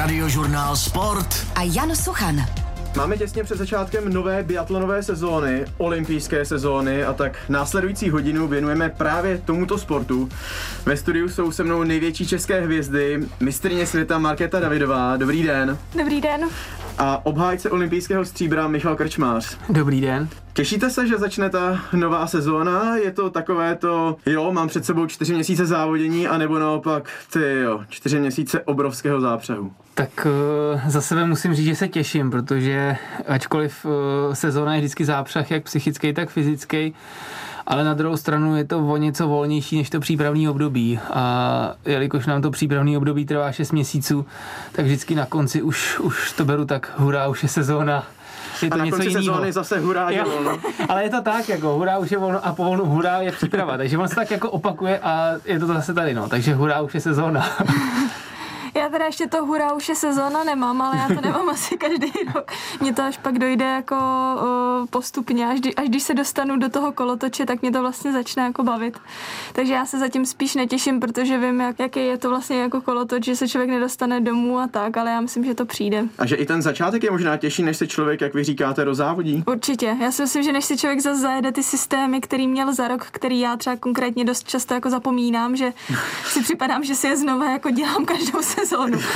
Radiožurnál Sport a Jan Suchan. Máme těsně před začátkem nové biatlonové sezóny, olympijské sezóny, a tak následující hodinu věnujeme právě tomuto sportu. Ve studiu jsou se mnou největší české hvězdy, mistryně světa Markéta Davidová. Dobrý den. Dobrý den. A obhájce olympijského stříbra Michal Krčmář. Dobrý den. Těšíte se, že začne ta nová sezóna? Je to takové to, mám před sebou 4 měsíce závodění, anebo naopak, 4 měsíce obrovského zápřehu? Tak za sebe musím říct, že se těším, protože ačkoliv sezóna je vždycky zápřah, jak psychický, tak fyzický, ale na druhou stranu je to o něco volnější než to přípravné období. A jelikož nám to přípravné období trvá 6 měsíců, tak vždycky na konci už to beru tak, hurá, už je sezóna. Je to a na něco konci jinýho. sezóny zase hurá, je volno. Ale je to tak, jako hurá už je volno a po volnu hurá je příprava. Takže on se tak jako opakuje a je to zase tady, takže hurá už je sezóna. Já teda ještě to hurá už je sezóna nemám, ale já to nemám asi každý rok. Mně to až pak dojde jako postupně, až když se dostanu do toho kolotoče, tak mě to vlastně začne jako bavit. Takže já se zatím spíš netěším, protože vím, jaký je to vlastně jako kolotoč, že se člověk nedostane domů a tak, ale já myslím, že to přijde. A že i ten začátek je možná těžší, než se člověk, jak vy říkáte, rozávodí? Určitě. Já si myslím, že než si člověk zase zajede ty systémy, který měl za rok, který já třeba konkrétně dost často jako zapomínám, že si připadám, že si je znova jako dělám každou sezónu.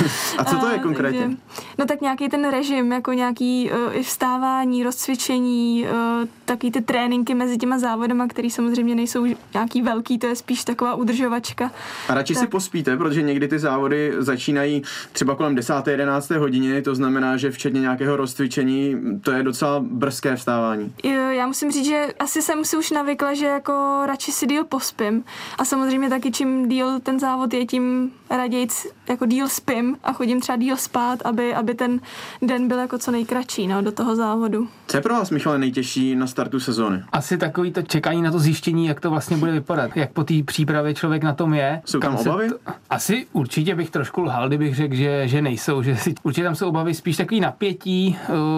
A co to je konkrétně? No tak nějaký ten režim, jako nějaký i vstávání, rozcvičení, takový ty tréninky mezi těma závodama, který samozřejmě nejsou nějaký velký, to je spíš taková udržovačka. A radši si pospíte, protože někdy ty závody začínají třeba kolem 10. 11. hodiny, to znamená, že včetně nějakého rozcvičení, to je docela brzké vstávání. Já musím říct, že asi jsem si už navykla, že jako radši si díl pospím a samozřejmě taky čím díl ten závod je, tím radějc jako díl spím a chodím třeba díl spát, aby ten den byl jako co nejkratší do toho závodu. Co je pro vás, Michale, nejtěžší na startu sezóny? Asi takový to čekání na to zjištění, jak to vlastně bude vypadat, jak po té přípravě člověk na tom je. Jsou tam obavy? Asi určitě bych trošku lhal, kdybych řekl, že nejsou, že určitě tam jsou obavy, spíš takový napětí,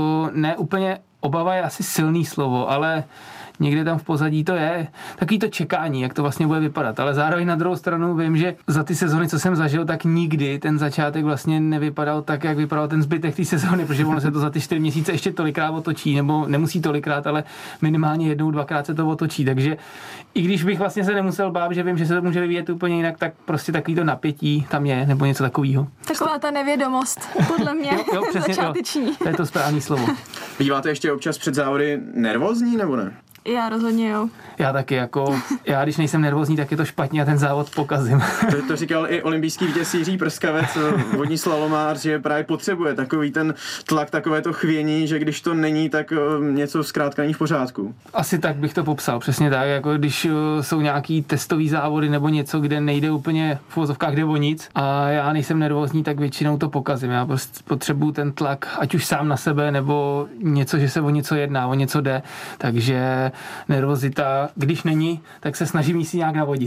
ne úplně obava je asi silný slovo, ale někde tam v pozadí to je takový to čekání, jak to vlastně bude vypadat. Ale zároveň na druhou stranu vím, že za ty sezony, co jsem zažil, tak nikdy ten začátek vlastně nevypadal tak, jak vypadal ten zbytek té sezony, protože ono se to za ty 4 měsíce ještě tolikrát otočí, nebo nemusí tolikrát, ale minimálně 1-2krát se to otočí. Takže i když bych vlastně se nemusel bát, že vím, že se to může vyvíjet úplně jinak, tak prostě takový to napětí tam je, nebo něco takového. Taková ta nevědomost, podle mě, jo, přesně, začáteční. To je to správné slovo. Býváte ještě občas před závody nervózní, nebo ne? Já rozhodně jo. Já taky, já když nejsem nervózní, tak je to špatně a ten závod pokazím. To říkal i olympijský vítěz Jiří Prskavec, vodní slalomář, že právě potřebuje takový ten tlak, takové to chvění, že když to není, tak něco zkrátka není v pořádku. Asi tak bych to popsal, přesně tak, jako když jsou nějaký testový závody nebo něco, kde nejde úplně v uvozovkách jde o nic a já nejsem nervózní, tak většinou to pokazím. Já prostě potřebuju ten tlak, ať už sám na sebe, nebo něco, že se o něco jedná, o něco jde, takže nervozita, když není, tak se snažím jí si nějak navodit.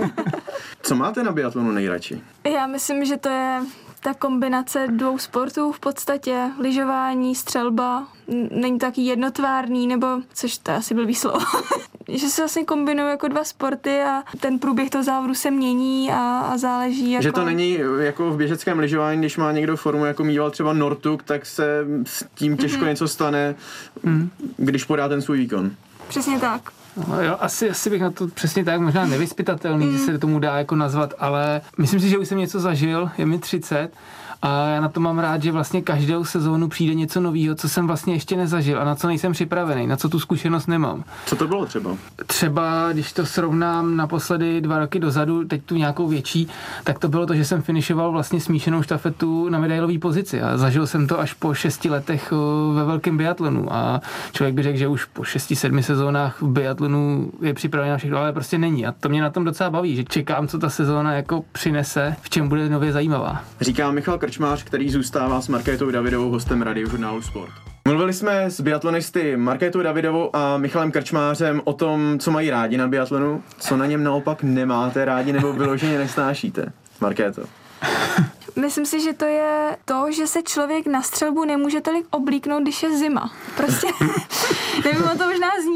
Co máte na biatlonu nejradši? Já myslím, že to je ta kombinace 2 sportů v podstatě, lyžování, střelba, není to taky jednotvárný, nebo, což to je asi blbý slovo, že se vlastně kombinují jako 2 sporty a ten průběh toho závodu se mění a záleží jako... Že to není jako v běžeckém lyžování, když má někdo formu, jako mýval třeba Nortuk, tak se s tím těžko něco stane, když podá ten svůj výkon. Přesně tak. No jo, asi bych na to přesně tak, možná nevyzpytatelný, že se tomu dá jako nazvat, ale myslím si, že už jsem něco zažil, je mi 30 a já na to mám rád, že vlastně každou sezónu přijde něco nového, co jsem vlastně ještě nezažil a na co nejsem připravený, na co tu zkušenost nemám. Co to bylo třeba? Třeba, když to srovnám naposledy 2 roky dozadu, teď tu nějakou větší, tak to bylo to, že jsem finišoval vlastně smíšenou štafetu na medailové pozici a zažil jsem to až po 6 letech ve velkém biatlonu a člověk by řekl, že už po 6-7 sezónách v biatlonu je připravený na všechno, ale prostě není a to mě na tom docela baví, že čekám, co ta sezóna jako přinese, v čem bude nově zajímavá. Říká Michal Krčmář, který zůstává s Markétou Davidovou hostem Radiožurnálu Sport. Mluvili jsme s biatlonisty Markétou Davidovou a Michalem Krčmářem o tom, co mají rádi na biatlonu, co na něm naopak nemáte rádi nebo vyloženě nesnášíte. Markéto. Myslím si, že to je to, že se člověk na střelbu nemůže tolik oblíknout, když je zima. Prostě, nevím, to možná zní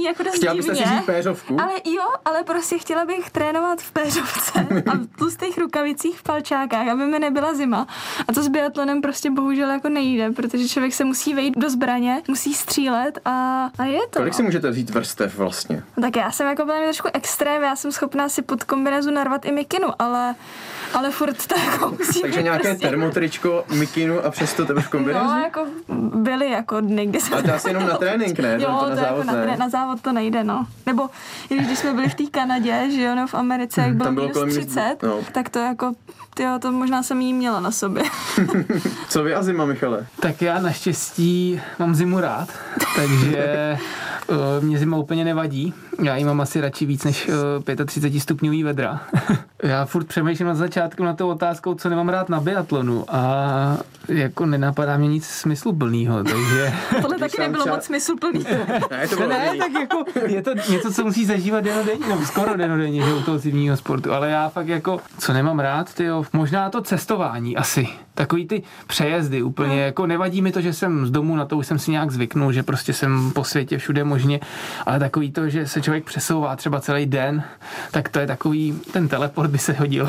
zní jako dost Chtěla divně. byste si říct péřovku? Ale prostě chtěla bych trénovat v péřovce a v tlustých rukavicích v palčákách, aby mi nebyla zima. A to s biatlonem prostě bohužel jako nejde, protože člověk se musí vejít do zbraně, musí střílet a je to. Kolik si můžete vzít vrstev vlastně? Tak já jsem jako byla trošku extrém, já jsem schopná si pod kombinézu narvat i mikinu, ale furt to jako musí Takže být nějaké prostě... termotričko, mikinu a přesto tebe v kombinézu? No, jako byly jako dny, kdy jsem... Ale to asi jenom na trénink, ne? Jo, to na závod jako ne. Na závod to nejde, no. Nebo když jsme byli v té Kanadě, že jo, no, v Americe, jak bylo minus 30, no. tak to jako, to možná jsem jí měla na sobě. Co vy a zima, Michale? Tak já naštěstí mám zimu rád, takže mě zima úplně nevadí. Já jí mám asi radši víc než 35 stupňový vedra. Já furt přemýšlím na začátku na tou otázkou, co nemám rád na biatlonu a jako nenapadá mě nic smysluplného, takže... Tohle taky nebylo moc smysluplný. Ne, tak jako je to něco, co musí zažívat denodenně, nebo skoro denodenně, že u toho zimního sportu, ale já fakt jako, co nemám rád, tyjo, možná to cestování asi. Takový ty přejezdy úplně, jako nevadí mi to, že jsem z domu, na to už jsem si nějak zvyknul, že prostě jsem po světě všude možně, ale takový to, že se člověk přesouvá třeba celý den, tak to je takový, ten teleport by se hodil.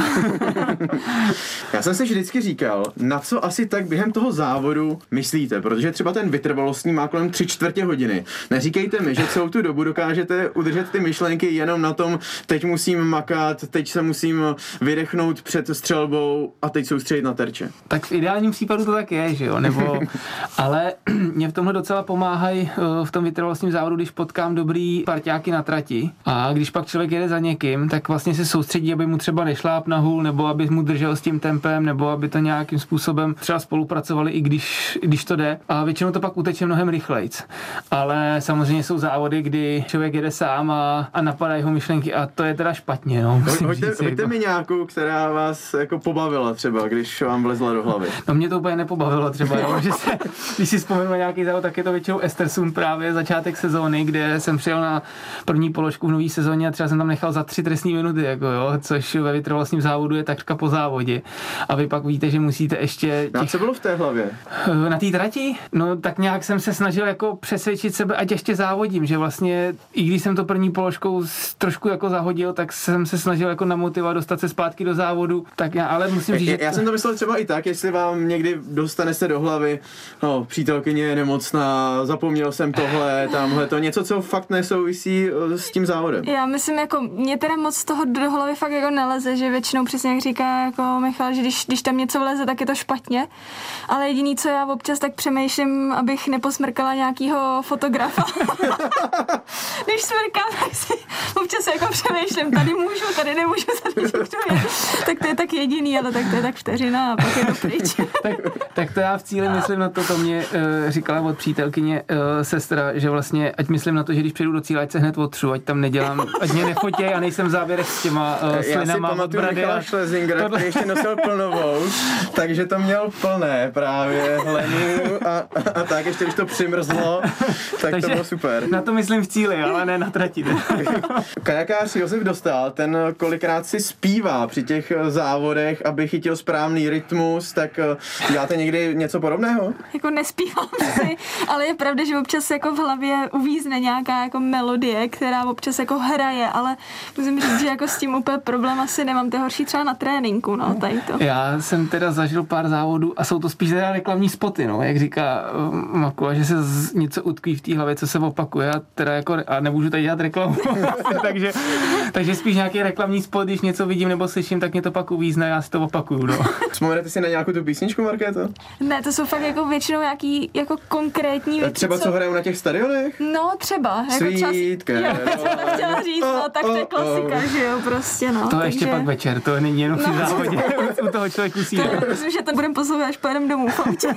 Já jsem si vždycky říkal, na co asi tak během toho závodu myslíte, protože třeba ten vytrvalostní má kolem 3/4 hodiny. Neříkejte mi, že celou tu dobu dokážete udržet ty myšlenky jenom na tom, teď musím makat, teď se musím vydechnout před střelbou a teď soustředit na terče. Tak v ideálním případu to tak je, že jo, nebo, ale mě v tomhle docela pomáhají v tom vytrvalostním závodu, když potkám dobrý parťáky na trati a když pak člověk jede za někým, tak vlastně se soustředí, aby mu třeba nešláp na hůl, nebo aby mu držel s tím tempem, nebo aby to nějakým způsobem třeba spolupracovali, i když to jde. A většinou to pak uteče mnohem rychlejc. Ale samozřejmě jsou závody, kdy člověk jede sám a napadají jeho myšlenky a to je teda špatně. No, Hoďte mi nějakou, která vás jako pobavila třeba, když vám vlezla do hlavy. No mě to úplně nepobavilo třeba, jo, že když si vzpomenu na nějaký závod, tak je to většinou Östersund právě začátek sezóny, kde jsem přijel na první položku v nový sezóně a třeba jsem tam nechal za 3 trestné minuty, jako jo, což ve vytrvalostním závodu je takřka po závodě. A vy pak víte, že musíte ještě... A co bylo v té hlavě? Na té trati? No tak nějak jsem se snažil jako přesvědčit sebe, ať ještě závodím, že vlastně i když jsem to první položkou trošku jako zahodil, tak jsem se snažil jako namotivovat dostat se zpátky do závodu, tak ale musím říct, já jsem to myslel třeba i tak, jestli vám někdy dostane se do hlavy, no, přítelkyně je nemocná, zapomněl jsem tohle, tamhle to, něco, co fakt nesouvisí s tím závodem. Já myslím, jako mě teda moc toho do hlavy fakt jako neleze, že většinou přesně jak říká jako Michal, že když tam něco vleze, tak je to špatně, ale jediný, co já občas tak přemýšlím, abych neposmrkala nějakýho fotografa. Když smrkám, tak si občas jako přemýšlím, tady můžu, tady nemůžu, tady někdo je. Tak to je tak jediný, ale tak to je tak vteřina a pak je to pryč. tak to já v cíli myslím na to mě říkala od přítelkyně sestra, že vlastně, ať myslím na to, že když přijdu do cíle, ať se hned otřu, ať tam nedělám, ať mě nefotěj a nejsem v záběrech s těma slinama. Já si pamatuju Michala Schlesingera, který ještě nosil plnovou, takže to měl plné právě hleninu a tak, ještě když to přimrzlo, tak to bylo super. Na to myslím v cíli, ale ne na trati. Kajakář Josef Dostál, ten kolikrát si zpívá při těch závodech, aby chytil správný rytmus, tak děláte někdy něco podobného? Jako nespívám si, ale je pravda, že občas jako v hlavě uvízne nějaká jako melodie, která občas jako hraje, ale musím říct, že jako s tím úplně problém asi nemám, to je horší třeba na tréninku, no, tady to. Já jsem teda zažil pár závodů a jsou to spíš teda reklamní spoty, no, jak říká Makula, že se něco utkví v té hlavě, co se opakuje a teda jako, a nemůžu tady dělat reklamu, takže spíš nějaký reklamní spot, když něco vidím nebo slyším, tak mě to pak uvízne, já si to opakuju, no. Vzpomenete si na nějakou tu písničku, Markéto? Ne, to jsou fakt jako většinou nějaký jako konkrétní věci. Třeba co hrajou na těch stadionech? No, třeba. Jako Sweet jo, jsem to chtěla říct, no, tak to je klasika, že jo, prostě, no. To je ještě pak večer, to není jenom při závodě, u toho člověk musí. Myslím, že to budeme poslouchat, až pojedeme domů.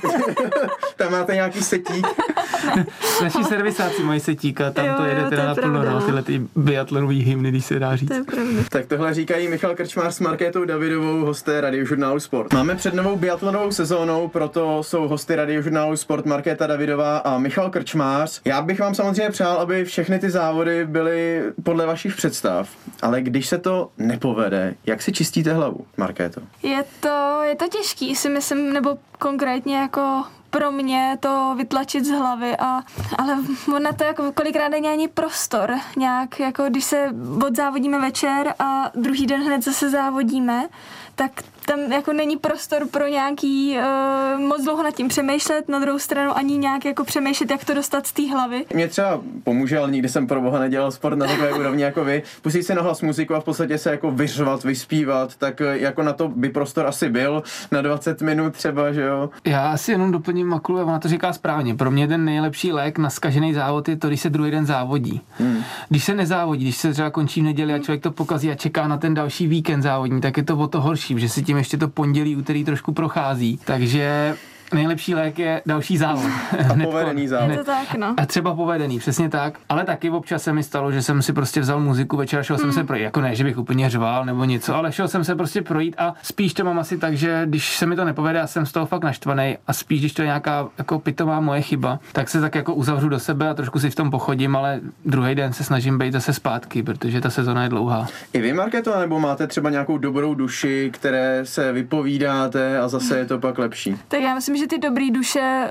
Tam máte nějaký setík? Naši servisáci mají setík a tam jo, to jede teda naplno, no, tyhle ty biatlonový hymny, když se dá říct. To je pravda. Tak tohle říkají Michal Krčmář s Markétou Davidovou, hosté Radiožurnálu Sport. Máme před novou biatlonovou sezónou, proto jsou hosty Radiožurnálu Sport Markéta Davidová a Michal Krčmář. Já bych vám samozřejmě přál, aby všechny ty závody byly podle vašich představ, ale když se to nepovede, jak si čistíte hlavu, Markéto? Je to těžký, si myslím, nebo konkrétně jako pro mě to vytlačit z hlavy, ale ona to jako kolikrát není ani prostor nějak, jako když se odzávodíme večer a druhý den hned zase závodíme, tak tam jako není prostor pro nějaký moc dlouho nad tím přemýšlet, na druhou stranu ani nějak jako přemýšlet, jak to dostat z té hlavy. Mě třeba pomůže, ale nikdy jsem pro boha nedělal sport na takové úrovni jako vy. Pustit si na hlas muziku a v podstatě se jako vyřvat, vyspívat, tak jako na to by prostor asi byl, na 20 minut třeba, že jo? Já asi jenom doplním Makulu, ona to říká správně. Pro mě ten nejlepší lék na zkažený závod je to, když se druhý den závodí. Když se nezávodí, když se třeba končí v neděli a člověk to pokazí a čeká na ten další víkend závodní, tak je to o to horší, že si tím ještě to pondělí, úterý trošku prochází. Takže nejlepší lék je další závod. A povedený závod. Je to tak, no. A třeba povedený, přesně tak. Ale taky občas se mi stalo, že jsem si prostě vzal muziku večer a šel jsem se projít. Jako ne, že bych úplně řval nebo něco, ale šel jsem se prostě projít a spíš to mám asi tak, že když se mi to nepovede, já jsem z toho fakt naštvaný a spíš, když to je nějaká jako pitomá moje chyba, tak se tak jako uzavřu do sebe a trošku si v tom pochodím, ale druhý den se snažím být zase zpátky, protože ta sezona je dlouhá. I vy, Markéto, nebo máte třeba nějakou dobrou duši, které se vypovídáte a zase je to pak lepší? Tak já myslím, že ty dobrý duše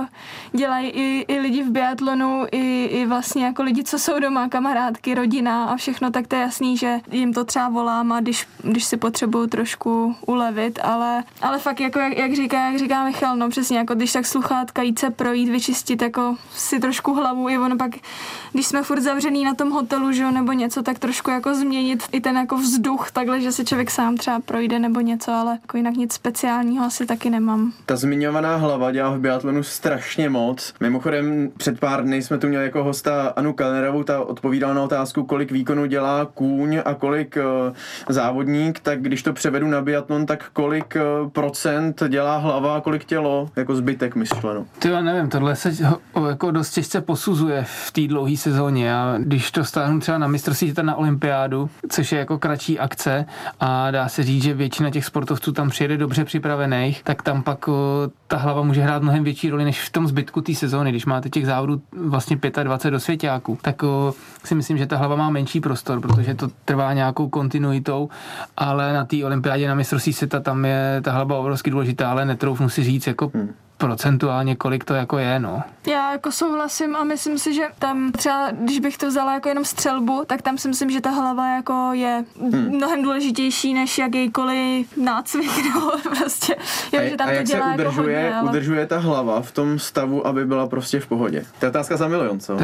dělají i lidi v biatlonu, i vlastně jako lidi, co jsou doma, kamarádky, rodina a všechno, tak to je jasný, že jim to třeba volám a když si potřebuju trošku ulevit, ale fakt jako jak říká Michal, no přesně, jako když tak sluchátka, jít se projít, vyčistit jako si trošku hlavu, i ono pak, když jsme furt zavřený na tom hotelu, že jo, nebo něco, tak trošku jako změnit i ten jako vzduch, takhle, že se člověk sám třeba projde nebo něco, ale jako jinak nic speciálního asi taky nemám. Ta zmiňovaná hlava dělá v biatlonu strašně moc. Mimochodem před pár dny jsme tu měli jako hosta Anu Kellnerovou, ta odpovídala na otázku, kolik výkonů dělá kůň a kolik závodník, tak když to převedu na biatlon, tak kolik procent dělá hlava a kolik tělo, jako zbytek myšleno. To já nevím, tohle se jako dost těžce posuzuje v té dlouhé sezóně a když to stáhnu třeba na mistrovství světa na olympiádu, což je jako kratší akce a dá se říct, že většina těch sportovců tam přijede dobře připravených, tak tam pak ta hlava může hrát mnohem větší roli než v tom zbytku té sezóny. Když máte těch závodů vlastně 25 do svěťáků, tak si myslím, že ta hlava má menší prostor, protože to trvá nějakou kontinuitou, ale na té olympiádě na mistrovství světa tam je ta hlava obrovsky důležitá, ale netroufnu si říct jako procentuálně, kolik to jako je, no. Já jako souhlasím a myslím si, že tam třeba, když bych to vzala jako jenom střelbu, tak tam si myslím, že ta hlava jako je mnohem důležitější než jakýkoliv nácvik, nebo prostě, jo, že tam a to jak dělá se jako hodně, ale... udržuje ta hlava v tom stavu, aby byla prostě v pohodě? To je otázka za milion, co?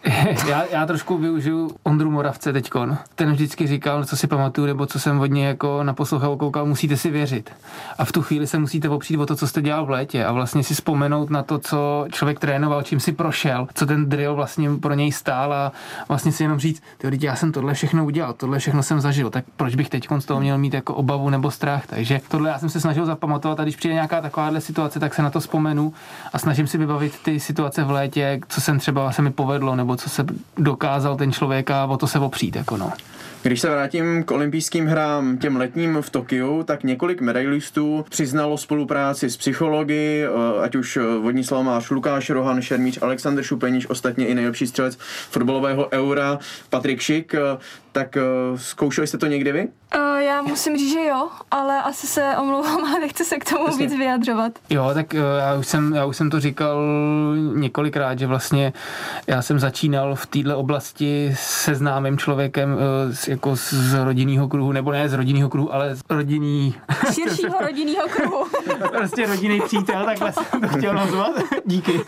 Já trošku využiju Ondru Moravce teďkon. Ten vždycky říkal, co si pamatuju, nebo co jsem hodně jako naposlouchal, koukal, musíte si věřit. A v tu chvíli se musíte opřít o to, co jste dělal v létě a vlastně si vzpomenout na to, co člověk trénoval, čím si prošel, co ten drill vlastně pro něj stál a vlastně si jenom říct, já jsem tohle všechno udělal, tohle všechno jsem zažil, tak proč bych teď z toho měl mít jako obavu nebo strach. Takže tohle já jsem se snažil zapamatovat a když přijde nějaká takováhle situace, tak se na to vzpomenu a snažím si vybavit ty situace v létě, co jsem třeba se mi povedlo nebo co se dokázal ten člověk a o to se opřít. Jako no. Když se vrátím k olympijským hrám těm letním v Tokiu, tak několik medailistů přiznalo spolupráci s psychologi, ať už vodní slamář Lukáš Rohan, šermíř Alexander Šupeníš, ostatně i nejlepší střelec fotbalového Eura Patrik Šik. Tak zkoušeli jste to někdy vy? Já musím říct, že jo, ale asi se omlouvám a nechci se k tomu víc vyjadřovat. Jo, tak já už jsem to říkal několikrát, že vlastně já jsem začínal v této oblasti se známým člověkem jako z rodinného kruhu, nebo ne z rodinného kruhu, ale z širšího rodinného kruhu. Prostě rodinný přítel, takhle jsem to chtěl nazvat. Díky.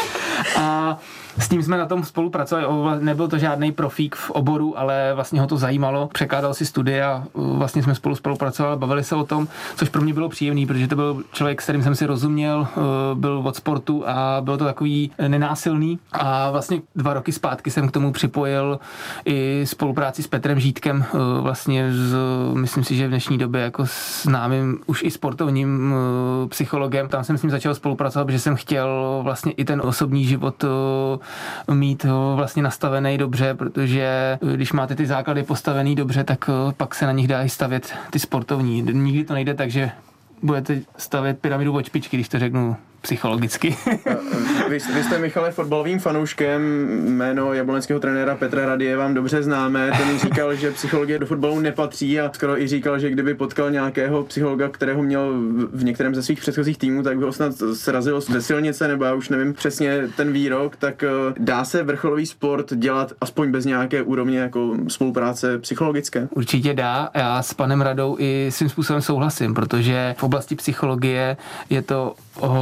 A s ním jsme na tom spolupracovali. Nebyl to žádný profík v oboru, ale vlastně ho to zajímalo. Překládal si studie a vlastně jsme spolupracovali, bavili se o tom, což pro mě bylo příjemný, protože to byl člověk, s kterým jsem si rozuměl, byl od sportu a bylo to takový nenásilný. A vlastně 2 roky zpátky jsem k tomu připojil i spolupráci s Petrem Žítkem, vlastně myslím si, že v dnešní době jako známým už i sportovním psychologem. Tam jsem s ním začal spolupracovat, protože jsem chtěl vlastně i ten osobní život mít vlastně nastavený dobře, protože když máte ty základy postavený dobře, tak pak se na nich dá i stavět ty sportovní. Nikdy to nejde tak, že budete stavět pyramidu od špičky, když to řeknu psychologicky. Vy jste, Michale, fotbalovým fanouškem, jméno jablonského trenéra Petra Rady je vám dobře známé, ten říkal, že psychologie do fotbalu nepatří a skoro i říkal, že kdyby potkal nějakého psychologa, kterého měl v některém ze svých předchozích týmů, tak by ho snad srazil ze silnice, nebo já už nevím přesně ten výrok, tak dá se vrcholový sport dělat aspoň bez nějaké úrovně jako spolupráce psychologické? Určitě dá. Já s panem Radou i svým způsobem souhlasím, protože v oblasti psychologie je to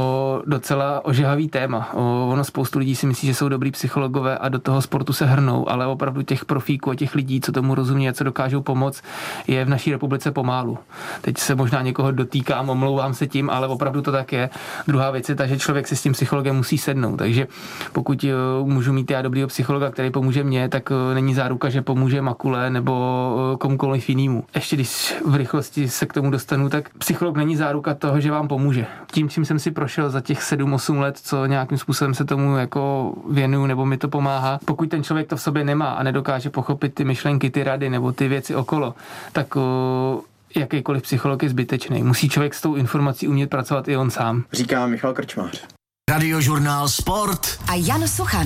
docela ožehavý téma. Ono spoustu lidí si myslí, že jsou dobrý psychologové a do toho sportu se hrnou, ale opravdu těch profíků a těch lidí, co tomu rozumí a co dokážou pomoct, je v naší republice pomálu. Teď se možná někoho dotýkám, omlouvám se tím, ale opravdu to tak je. Druhá věc je ta, že člověk se s tím psychologem musí sednout. Takže pokud můžu mít já dobrýho psychologa, který pomůže mně, tak není záruka, že pomůže Makule nebo komukoliv jinému. Ještě když v rychlosti se k tomu dostanu, tak psycholog není záruka toho, že vám pomůže. Tím, čím jsem si prošel za těch 7-8 let, co nějakým způsobem se tomu jako věnuju nebo mi to pomáhá. Pokud ten člověk to v sobě nemá a nedokáže pochopit ty myšlenky, ty rady nebo ty věci okolo, tak jakýkoliv psycholog je zbytečný. Musí člověk s tou informací umět pracovat i on sám. Říká Michal Krčmář. Radiožurnál Sport a Jan Suchan.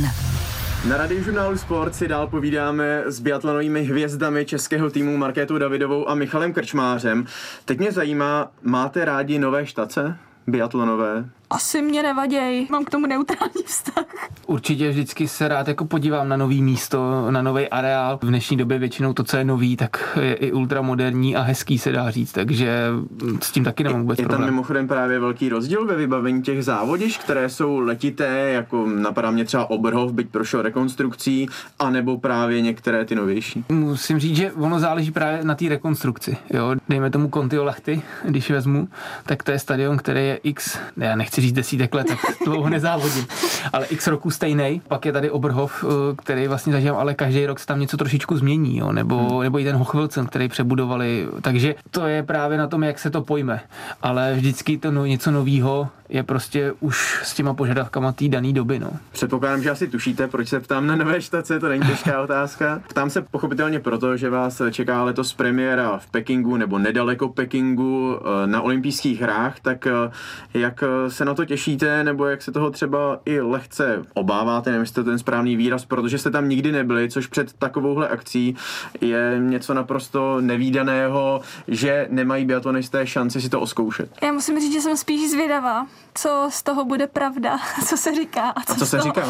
Na Radiožurnálu Sport si dál povídáme s biatlonovými hvězdami českého týmu Markétou Davidovou a Michalem Krčmářem. Teď mě zajímá, máte rádi nové štace biatlonové? Asi mě nevaděj, mám k tomu neutrální vztah. Určitě vždycky se rád jako podívám na nový místo, na nový areál. V dnešní době většinou to, co je nový, tak je i ultramoderní a hezký, se dá říct, takže s tím taky nemám vůbec problém. Je tam mimochodem právě velký rozdíl ve vybavení těch závodišť, které jsou letité, jako napadá mě třeba Oberhof, byť prošel rekonstrukcí, anebo právě některé ty novější. Musím říct, že ono záleží právě na té rekonstrukci. Jo? Dejme tomu Kontiolahty, když vezmu, tak to je stadion, který je já nechci říct desítek let, tak dlouho nezávodím, ale x roku stejnej. Pak je tady Oberhof, který vlastně zažívám, ale každý rok se tam něco trošičku změní, jo? Nebo i ten Hochfilzen, který přebudovali. Takže to je právě na tom, jak se to pojme. Ale vždycky to něco novýho je prostě už s těma požadavkama té dané doby. No. Předpokládám, že asi tušíte, proč se ptám na nové štace, to není těžká otázka. Ptám se pochopitelně proto, že vás čeká letos premiéra v Pekingu nebo nedaleko Pekingu na olympijských hrách, tak jak se na to těšíte, nebo jak se toho třeba i lehce obáváte, nevím, jestli to ten správný výraz, protože jste tam nikdy nebyli, což před takovouhle akcí je něco naprosto nevídaného, že nemají biatlonisté šanci si to oskoušet. Já musím říct, že jsem spíš zvědavá, co z toho bude pravda, co se říká a co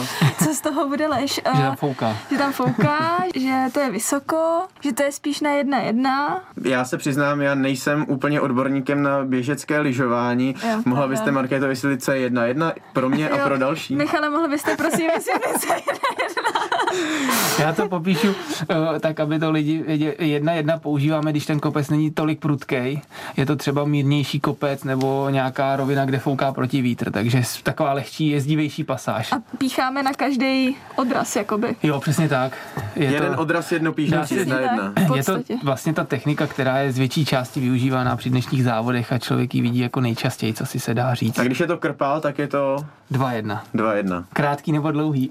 z toho bude lež. Že tam fouká. Že tam fouká, že to je vysoko, že to je spíš na 1:1. Já se přiznám, já nejsem úplně odborníkem na běžecké lyžování. Mohla byste, Markéto, vysvětlit, co je 1:1 pro mě a pro další? Michale, mohla byste prosím vysvětlit, co je 1:1? Já to popíšu tak, aby to lidi věděli. 1:1 používáme, když ten kopec není tolik prudkej. Je to třeba mírnější kopec nebo nějaká rovina, kde fouká proti vítr, takže taková lehčí, jezdivější pasáž. A pícháme na každý odraz, jakoby. Jo, přesně tak. Jeden odraz, jedno píchnutí, 1:1. Je to vlastně ta technika, která je z větší části využívána při dnešních závodech a člověk ji vidí jako nejčastěji, co si se dá říct. A když je to krpál, tak je to 2:1. 2:1. Krátký nebo dlouhý?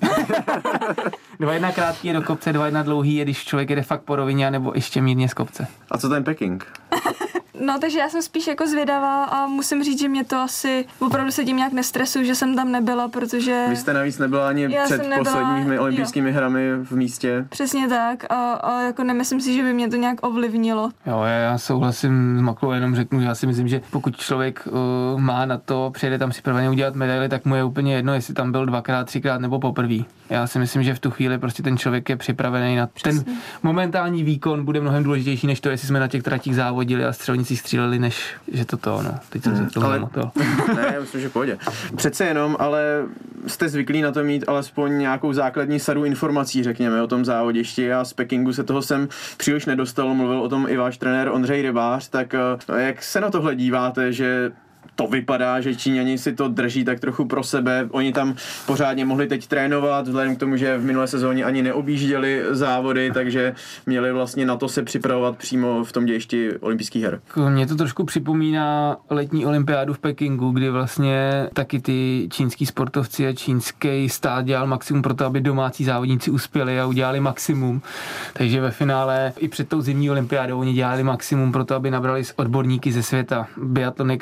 2:1 krátký je do kopce, 2:1 dlouhý je, když člověk jede fakt po rovině nebo ještě mírně z kopce. A co ten Peking? No, takže já jsem spíš jako zvědavá a musím říct, že mě to asi opravdu se tím nějak nestresuju, že jsem tam nebyla, protože... Vy jste navíc nebyla ani před posledními olympijskými hrami v místě. Přesně tak a jako nemyslím si, že by mě to nějak ovlivnilo. Jo, já souhlasím s Maklou, jenom řeknu, že já si myslím, že pokud člověk má na to, přijede tam připraveně udělat medaili, tak mu je úplně jedno, jestli tam byl 2x, 3x nebo poprvé. Já si myslím, že v tu chvíli prostě ten člověk je připravený na ten momentální výkon, bude mnohem důležitější než to, jestli jsme na těch tratích závodili a střelníci stříleli, než že to. Teď jsem se to zamotal. Ne, myslím, že pohodě. Přece jenom, ale jste zvyklí na to mít alespoň nějakou základní sadu informací, řekněme, o tom závodišti a z Pekingu se toho sem příliš nedostalo, mluvil o tom i váš trenér Ondřej Rybář, tak jak se na tohle díváte, že to vypadá, že Číňani si to drží tak trochu pro sebe. Oni tam pořádně mohli teď trénovat, vzhledem k tomu, že v minulé sezóně ani neobjížděli závody, takže měli vlastně na to se připravovat přímo v tom dějišti olympijských her. Mně to trošku připomíná letní olympiádu v Pekingu, kdy vlastně taky ty čínský sportovci a čínský stát dělal maximum pro to, aby domácí závodníci uspěli a udělali maximum. Takže ve finále i před tou zimní olympiádou oni dělali maximum pro to, aby nabrali odborníky ze světa. Biatlon je krásným příkladem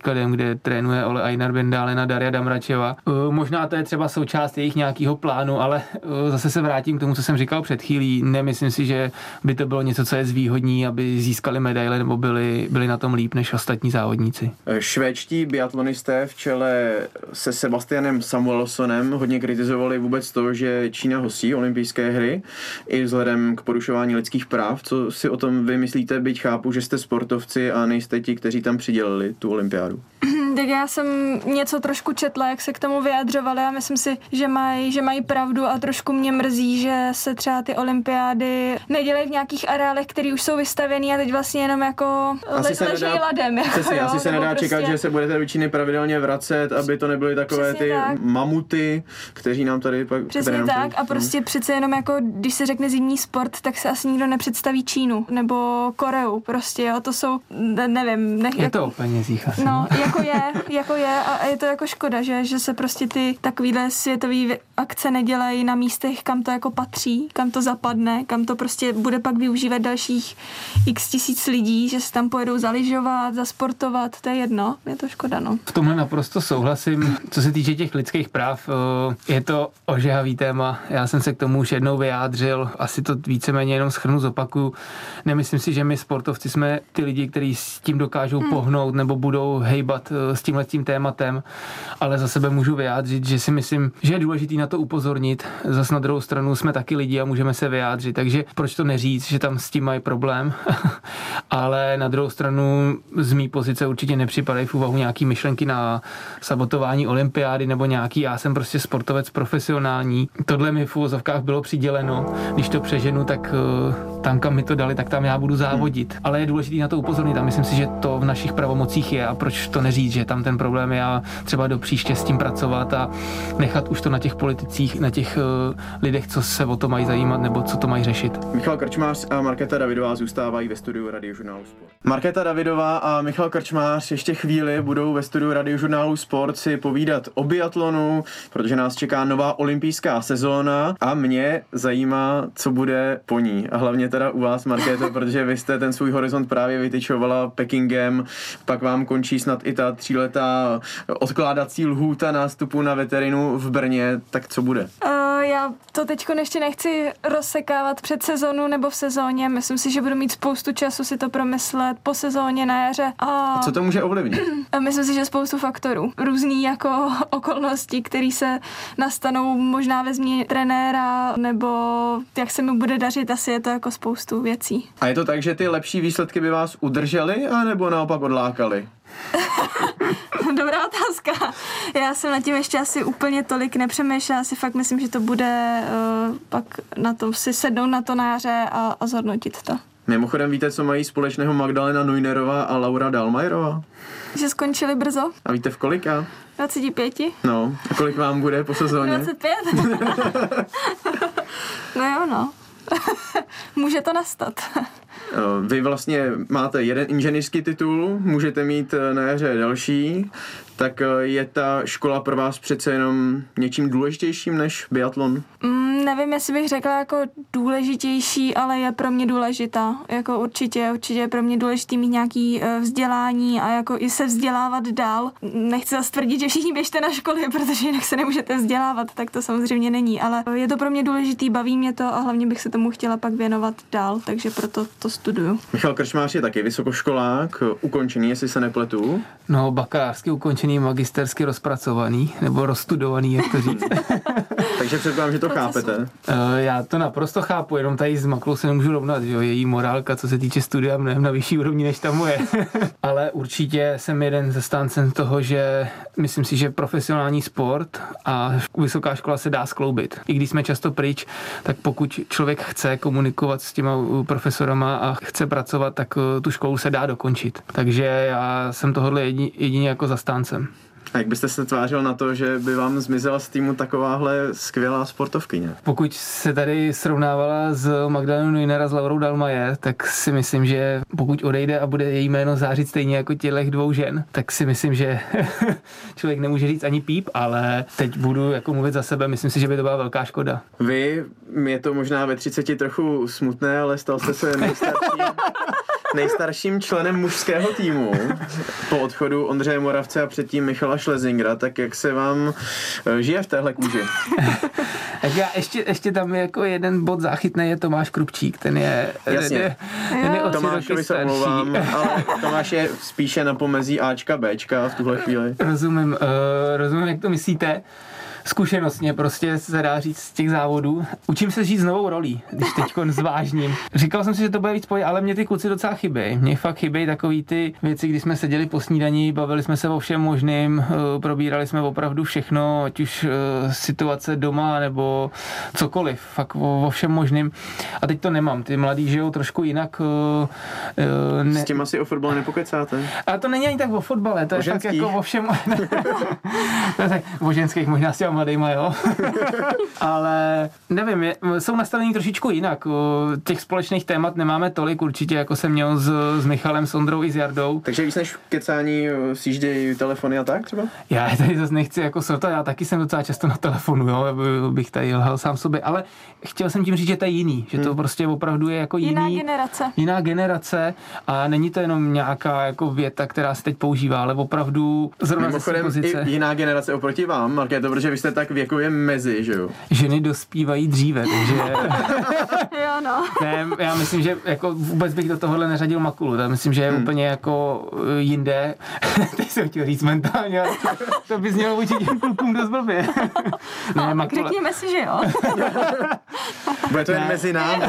příkladem, kde trénuje Ole Einar Bendalen a Daria Damračeva. Možná to je třeba součást jejich nějakého plánu, ale zase se vrátím k tomu, co jsem říkal před chvílí. Nemyslím si, že by to bylo něco, co je zvýhodní, aby získali medaile nebo byli na tom líp než ostatní závodníci. Švédští biatlonisté v čele se Sebastianem Samuelsonem hodně kritizovali vůbec to, že Čína hostí olympijské hry i vzhledem k porušování lidských práv. Co si o tom vy myslíte, byť chápu, že jste sportovci a nejste ti, kteří tam přidělili tu olympiádu? Tak já jsem něco trošku četla, jak se k tomu vyjadřovali a myslím si, že mají pravdu a trošku mě mrzí, že se třeba ty olympiády nedělají v nějakých areálech, které už jsou vystavěný a teď vlastně jenom jako leží ladem. Asi se nedá čekat, že se budete do Číny pravidelně vracet, aby to nebyly takové ty mamuty, kteří nám tady pak... Přesně tak a prostě přece jenom jako, když se řekne zimní sport, tak se asi nikdo nepředstaví Čínu nebo Koreu prostě, jo, to jsou, nevím. Je to o penězích asi. No, jako je a je to jako škoda, že se prostě ty takovýhle světový akce nedělají na místech, kam to jako patří, kam to zapadne, kam to prostě bude pak využívat dalších x tisíc lidí, že se tam pojedou zalyžovat, zasportovat, to je jedno, je to škoda, no. V tomhle naprosto souhlasím. Co se týče těch lidských práv, je to ožehavý téma. Já jsem se k tomu už jednou vyjádřil, asi to víceméně jenom shrnu, zopakuju. Nemyslím si, že my sportovci jsme ty lidi, kteří s tím dokážou pohnout nebo budou hejbat s tímhletím tématem, ale za sebe můžu vyjádřit, že si myslím, že je důležitý na to upozornit. Zas na druhou stranu jsme taky lidi a můžeme se vyjádřit, takže proč to neříct, že tam s tím mají problém. Ale na druhou stranu z mý pozice určitě nepřipadají v úvahu nějaký myšlenky na sabotování olympiády nebo nějaký, já jsem prostě sportovec profesionální. Tohle mi v uvozovkách bylo přiděleno. Když to přeženu, tak tam, kam mi to dali, tak tam já budu závodit. Ale je důležité na to upozornit a myslím si, že to v našich pravomocích je a proč to neříct, že tam ten problém je a třeba do příště s tím pracovat a nechat už to na těch politicích, na těch lidech, co se o to mají zajímat nebo co to mají řešit. Michal Krčmář a Markéta Davidová zůstávají ve studiu Radiožurnálu Sport. Markéta Davidová a Michal Krčmář ještě chvíli budou ve studiu Radiožurnálu Sport si povídat o biatlonu, protože nás čeká nová olympijská sezóna a mě zajímá, co bude po ní. A hlavně teda u vás, Markéto, protože vy jste ten svůj horizont právě vytyčovala Pekingem, pak vám končí snad i ta 3letá odkládací lhůta nástupu na veterinu v Brně, tak co bude? Já to teďko ještě nechci rozsekávat před sezonu nebo v sezóně. Myslím si, že budu mít spoustu času si to promyslet po sezóně na jaře. A co to může ovlivnit? Myslím si, že spoustu faktorů. Různý jako okolnosti, které se nastanou možná ve změně trenéra nebo jak se mi bude dařit, asi je to jako spoustu věcí. A je to tak, že ty lepší výsledky by vás udržely anebo naopak odlákaly? Dobrá otázka. Já jsem nad tím ještě asi úplně tolik nepřemýšlela, si fakt myslím, že to bude pak na to si sednout na to na jaře a zhodnotit to. Mimochodem víte, co mají společného Magdalena Neunerová a Laura Dahlmayerová? Že skončili brzo. A víte v kolika? 25. No, a kolik vám bude po sezóně? 25. No jo, no. Může to nastat. Vy vlastně máte jeden inženýrský titul, můžete mít na jaře další, tak je ta škola pro vás přece jenom něčím důležitějším než biatlon? Nevím, jestli bych řekla jako důležitější, ale je pro mě důležitá. Jako určitě je pro mě důležitý mít nějaký vzdělání a jako i se vzdělávat dál. Nechci zase tvrdit, že všichni běžte na školy, protože jinak se nemůžete vzdělávat, tak to samozřejmě není, ale je to pro mě důležitý, baví mě to a hlavně bych se tomu chtěla pak věnovat dál, takže proto to studuju. Michal Krčmář je taky vysokoškolák, ukončený, jestli se nepletu. No, bakalářsky ukončený, magistersky rozpracovaný, nebo rozstudovaný, jak to říct. Takže předpokládám, že to chápete. Já to naprosto chápu, jenom tady s Maklou se nemůžu rovnat, že jo, její morálka, co se týče studia, mnohem na vyšší úrovni než ta moje. Ale určitě jsem jeden ze stáncem toho, že myslím si, že profesionální sport a vysoká škola se dá skloubit. I když jsme často pryč, tak pokud člověk chce komunikovat s těma profesorama a chce pracovat, tak tu školu se dá dokončit. Takže já jsem tohodle jedině jako zastáncem. A jak byste se tvářil na to, že by vám zmizela z týmu takováhle skvělá sportovkyně? Pokud se tady srovnávala s Magdalenou Neuner a s Laurou Dahlmayer, tak si myslím, že pokud odejde a bude její jméno zářit stejně jako těch dvou žen, tak si myslím, že člověk nemůže říct ani píp, ale teď budu jako mluvit za sebe, myslím si, že by to byla velká škoda. Vy, je to možná ve 30 trochu smutné, ale stal jste se nejstarší nejstarším členem mužského týmu po odchodu Ondřeje Moravce a předtím Michala Schlesingera, tak jak se vám žije v téhle kůži? Tak já ještě tam jako jeden bod záchytný je Tomáš Krupčík, ten je o 3 roky starší. Ale Tomáš je spíše na pomezí Ačka, Bčka v tuhle chvíli. Rozumím, jak to myslíte. Zkušenostně prostě se dá říct z těch závodů. Učím se žít s novou rolí, když teďkon zvážním. Říkal jsem si, že to bude víc pojít, ale mě ty kluci docela chybějí. Mně fakt chybějí takový ty věci, kdy jsme seděli po snídani, bavili jsme se o všem možným, probírali jsme opravdu všechno, ať už situace doma nebo cokoliv, fakt o všem možným. A teď to nemám. Ty mladí žijou trošku jinak. S tím asi o fotbale nepokecáte. A to není ani tak o fotbale, to je fakt jako o všem. To je tak o ženských možná si mladejma, jo. Ale nevím, jsou nastavení trošičku jinak. Těch společných témat nemáme tolik určitě, jako jsem měl s Michalem, s Ondrou i s Jardou. Takže víc než kecání sjíždějí telefony a tak třeba? Já tady zase nechci jako sortovat, já taky jsem docela často na telefonu, jo, bych tady lhal sám sobě, ale chtěl jsem tím říct, že to je jiný, že to prostě opravdu je jako jiná generace a není to jenom nějaká jako věta, která se teď používá, ale opravdu zrovna ze pozice. Jiná generace oproti vám, Markéto, protože vy jste tak věkově mezi, že jo? Ženy dospívají dříve, takže... Jo, no. Ne, já myslím, že jako vůbec bych do tohohle neřadil Makulu, já myslím, že je úplně jako jinde. Teď jsem chtěl říct mentálně, ale to by znělo vůči těm klukům dost blbě. Ne, Makula... Řekněme si, že jo. Bude to jen mezi námi.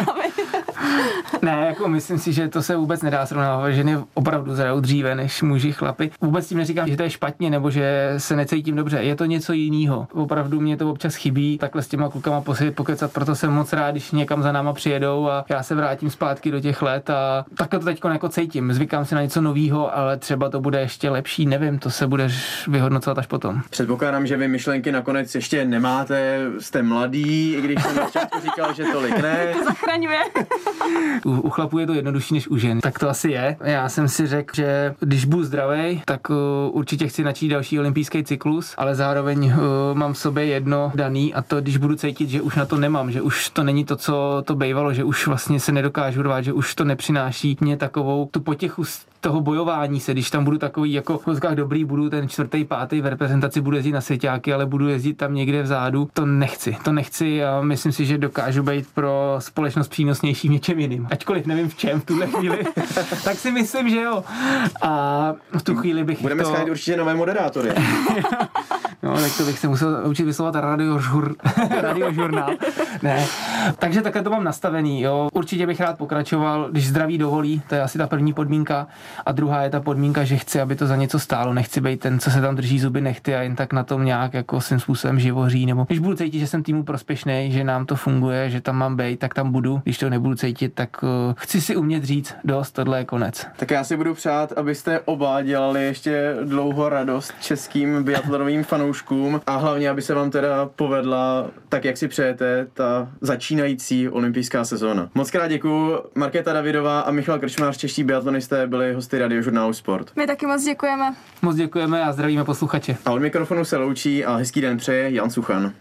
Ne, jako myslím si, že to se vůbec nedá srovnávat. Ženy opravdu zrajou dříve než muži, chlapi. Vůbec tím neříkám, že to je špatně nebo že se necítím dobře. Je to něco jiného. Opravdu mě to občas chybí. Takhle s těma klukama pokecat, proto jsem moc rád, když někam za náma přijedou a já se vrátím zpátky do těch let a takhle to teďko jako cítím. Zvykám si na něco nového, ale třeba to bude ještě lepší, nevím, to se bude vyhodnocovat až potom. Předpokládám, že vy myšlenky nakonec ještě nemáte, jste mladý, i když jsem na začátku říkal, že tolik ne. To zachraňuje. U chlapů je to jednodušší než u žen. Tak to asi je. Já jsem si řekl, že když budu zdravej, tak určitě chci načít další olympijský cyklus, ale zároveň mám v sobě jedno daný a to, když budu cítit, že už na to nemám, že už to není to, co to bývalo, že už vlastně se nedokážu rvát, že už to nepřináší mě takovou tu potěchu z toho bojování se, když tam budu takový jako v vozkách dobrý, budu ten 4., 5. v reprezentaci, budu jezdit na svěťáky, ale budu jezdit tam někde vzadu, to nechci a myslím si, že dokážu být pro společnost přínosnější v něčem jiným. Ačkoliv nevím v čem v tuhle chvíli, tak si myslím, že jo. A v tu chvíli bych budeme schánět určitě nové moderátory. No, tak to bych se musel učit vyslovat radiožurnál. Ne. Takže takhle to mám nastavený, jo. Určitě bych rád pokračoval, když zdraví dovolí, to je asi ta první podmínka. A druhá je ta podmínka, že chci, aby to za něco stálo. Nechci být ten, co se tam drží zuby nechty a jen tak na tom nějak jako svým způsobem živoří. Nebo když budu cítit, že jsem týmu prospěšný, že nám to funguje, že tam mám být, tak tam budu. Když to nebudu cítit, tak chci si umět říct, dost, tohle je konec. Tak já si budu přát, abyste oba dělali ještě dlouho radost českým biatlonovým fanouškům a hlavně, aby se vám teda povedla, tak jak si přejete, ta začínající olympijská sezóna. Moc krát děkuju. Markéta Davidová a Michal Krčmář, čeští biatlonisté, byli hosty Radiožurnálu Sport. My taky moc děkujeme. Moc děkujeme a zdravíme posluchače. A od mikrofonu se loučí a hezký den přeje Jan Suchan.